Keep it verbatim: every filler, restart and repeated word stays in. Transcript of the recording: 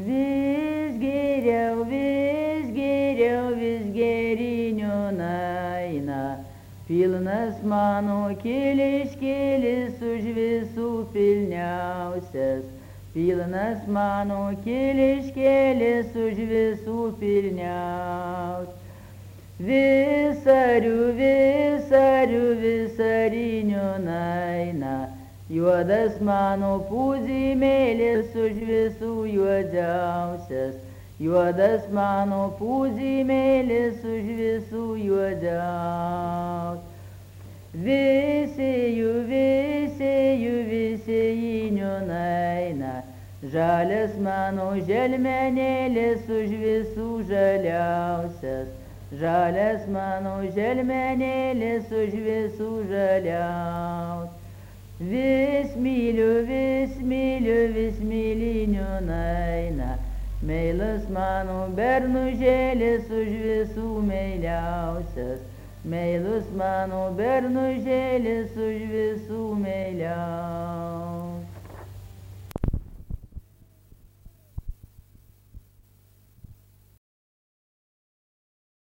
Vis geriau, vis geriau, vis gerinio naina. Pilnas mano keliškėlis už visų pilniausias. Pilnas mano keliškėlis už visų pilniausias. Visarių, visarių, visarinio naina. Juodas mano pūzymėlis už visų juodžiausias. Juodas mano pūzymėlis už visų juodžiausias. Visėjų, visėjų, visėjinio naina. Žalias mano želmenėlis už visų žaliausias. Žalias mano želmenėlis už visų žaliausias. Vis myliu, vis myliu, vis mylinio naina. Meilas mano bernužėlis už visų meiliausias. Meilus mano bernužėlis už visų meiliausias.